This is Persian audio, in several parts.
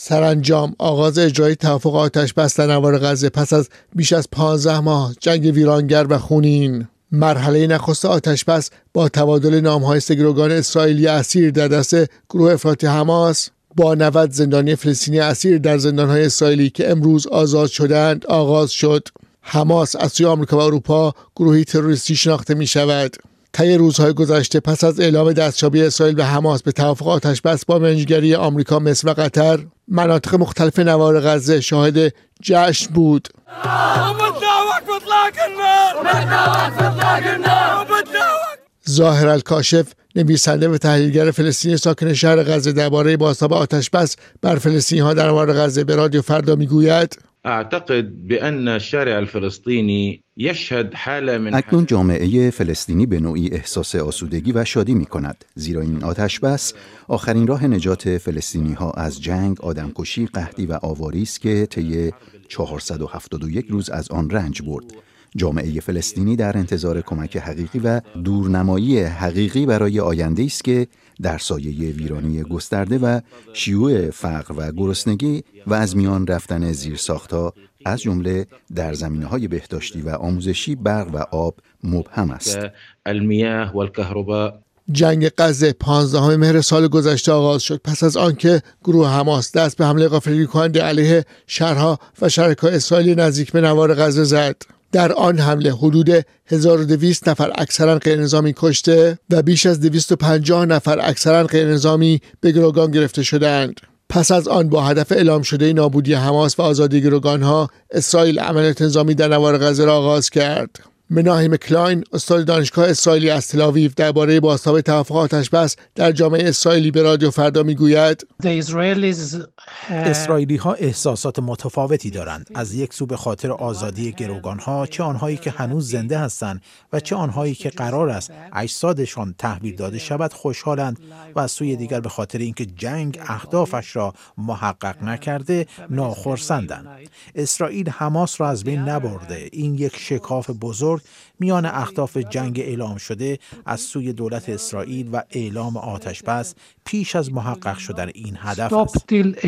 سرانجام آغاز اجرای توافق آتش‌بس در نوار غزه پس از بیش از 15 ماه جنگ ویرانگر و خونین. مرحله نخست آتش‌بس با تبادل نام‌های سه گروگان اسرائیلی اسیر در دست گروه افراطی حماس با 90 زندانی فلسطینی اسیر در زندان‌های اسرائیلی که امروز آزاد شدند آغاز شد. حماس از سوی آمریکا و اروپا گروهی تروریستی شناخته می‌شود. طی روزهای گذشته پس از اعلام دستیابی اسرائیل و حماس به توافق آتش‌بس با منجگری آمریکا، مصر و قطر، مناطق مختلف نوار غزه شاهد جشن بود. ظاهر الکاشف، نویسنده و تحلیلگر فلسطینی ساکن شهر غزه، درباره بازتاب آتش‌بس بر فلسطینی‌ها در نوار غزه به رادیو فردا میگوید: اعتقد بأن الشارع الفلسطینی یشهد حاله من اکنون جامعه فلسطینی به نوعی احساس آسودگی و شادی می کند، زیرا این آتش‌بس آخرین راه نجات فلسطینی ها از جنگ، آدمکشی، قحطی و آواری است که طی 471 روز از آن رنج برد. جامعه فلسطینی در انتظار کمک حقیقی و دورنمایی حقیقی برای آینده است که در سایه ویرانی گسترده و شیوع فقر و گرسنگی و از میان رفتن زیرساخت‌ها از جمله در زمینه‌های بهداشتی و آموزشی، برق و آب مبهم است. المیاه والکهرباء. جنگ غزه 15 مهر سال گذشته آغاز شد پس از آنکه گروه حماس دست به حمله غافلگیر کننده علیه شهرها و شرکای اسرائیلی نزدیک به نوار غزه زد. در آن حمله حدود 1200 نفر اکثرا غیرنظامی کشته و بیش از 250 نفر اکثرا غیرنظامی به گروگان گرفته شدند. پس از آن با هدف اعلام شده نابودی حماس و آزادی گروگانها، اسرائیل عملیات نظامی در نوار غزه را آغاز کرد. مناهیم کلاین، استاد دانشگاه اسرائیلی از تل‌آویو، درباره بازتاب توافق آتش‌بس در جامعه اسرائیلی به رادیو فردا میگوید: اسرائیلی‌ها احساسات متفاوتی دارند. از یک سو به خاطر آزادی گروگان‌ها، چه آنهایی که هنوز زنده هستند و چه آنهایی که قرار است اجسادشان تحویل داده شود خوشحالند، و از سوی دیگر به خاطر اینکه جنگ اهدافش را محقق نکرده ناخرسندند. اسرائیل حماس را از بین نبرده. این یک شکاف بزرگ میان اهداف جنگ اعلام شده از سوی دولت اسرائیل و اعلام آتش‌بس پیش از محقق شدن این هدف است.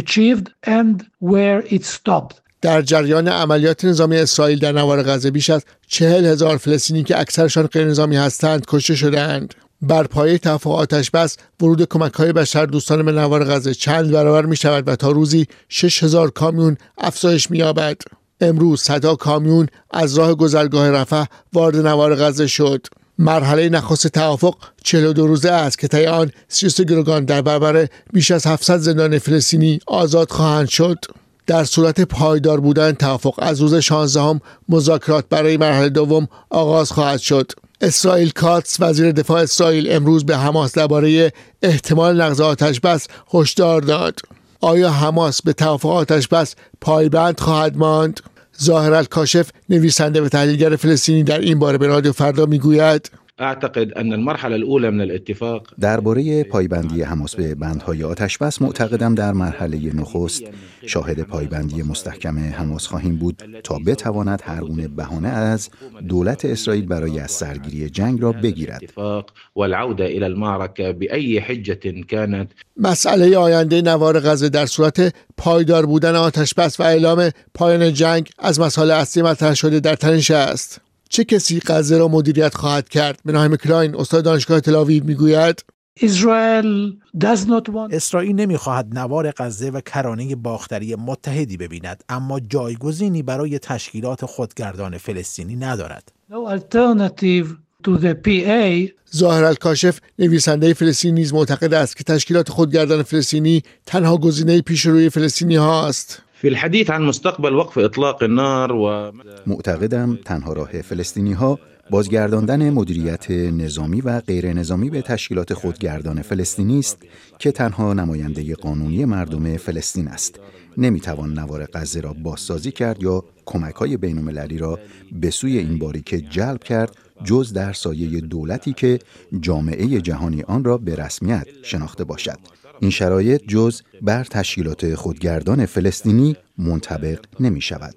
در جریان عملیات نظامی اسرائیل در نوار غزه بیش از 40,000 فلسطینی که اکثرشان غیرنظامی هستند کشته شدند. بر پایه توافق آتش‌بس ورود کمک‌های بشردوستانه به نوار غزه چند برابر می‌شود و تا روزی 6,000 کامیون افزایش می‌یابد. امروز صدها کامیون از راه گذرگاه رفح وارد نوار غزه شد. مرحله نخست توافق 42 روزه است که طی آن 33 گروگان در برابر بیش از 700 زندانی فلسطینی آزاد خواهند شد. در صورت پایدار بودن توافق از روز 16 مذاکرات برای مرحله دوم آغاز خواهد شد. اسرائیل کاتس، وزیر دفاع اسرائیل، امروز به حماس درباره احتمال نقض آتش‌بس هشدار داد. آیا حماس به توافق آتش‌بس پایبند خواهد ماند؟ ظاهر الکاشف، نویسنده و تحلیلگر فلسطینی، در این باره به رادیو فردا میگوید: اعتقد ان المرحله الاولى من الاتفاق. درباره پایبندی حماس به بندهای آتش‌بس معتقدم در مرحله نخست شاهد پایبندی مستحکم حماس خواهیم بود تا بتواند هر گونه بهانه از دولت اسرائیل برای از سرگیری جنگ را بگیرد. والعوده الى المعركه باي حجه كانت. مسئله آینده نوار غزه در صورت پایدار بودن آتش‌بس و اعلام پایان جنگ از مسائل اصلی مطرح شده در تنش است. چه کسی غزه را مدیریت خواهد کرد؟ مناهیم کلاین، استاد دانشگاه تل‌آویو، میگوید: اسرائیل نمیخواهد نوار غزه و کرانه باختری متحدی ببیند، اما جایگزینی برای تشکیلات خودگردان فلسطینی ندارد. ظاهر الکاشف، نویسنده فلسطینی، نیز معتقد است که تشکیلات خودگردان فلسطینی تنها گزینه پیشروی فلسطینی هاست. في الحديث عن مستقبل وقف اطلاق النار معتقدم تنها راه فلسطینی ها بازگرداندن مدیریت نظامی و غیر نظامی به تشکیلات خودگردان فلسطینی است که تنها نماینده قانونی مردم فلسطین است. نمیتوان نوار غزه را بازسازی کرد یا کمک‌های بین‌المللی را به سوی این باریکه جلب کرد جز در سایه دولتی که جامعه جهانی آن را به رسمیت شناخته باشد. این شرایط جز بر تشکیلات خودگردان فلسطینی منطبق نمی شود.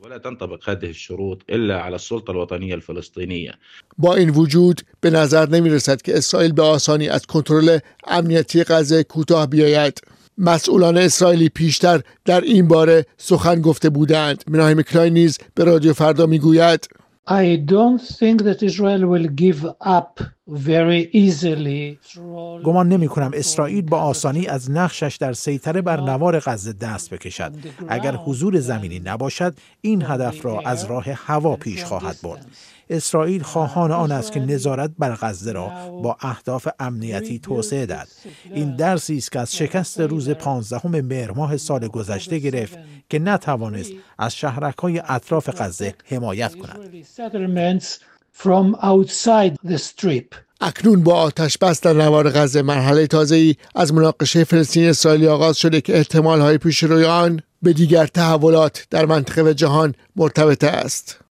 با این وجود به نظر نمی رسد که اسرائیل به آسانی از کنترل امنیتی غزه کوتاه بیاید. مسئولان اسرائیلی پیشتر در این باره سخن گفته بودند. مناهیم کلاین نیز به رادیو فردا میگوید I don't think that Israel will give up very easily. گمان نمی کنم اسرائیل با آسانی از نقشش در سیطره بر نوار غزه دست بکشد. اگر حضور زمینی نباشد این هدف را از راه هوا پیش خواهد برد. اسرائیل خواهان آن است که نظارت بر غزه را با اهداف امنیتی توسعه دهد. این درسی است که از شکست روز 15 مهر ماه سال گذشته گرفت که نتوانست از شهرک‌های اطراف غزه حمایت کند. اکنون با آتش بس در نوار غزه مرحله تازه‌ای از مناقشه فلسطین اسرائیلی آغاز شده که احتمال‌های پیش روی آن به دیگر تحولات در منطقه و جهان مرتبط است.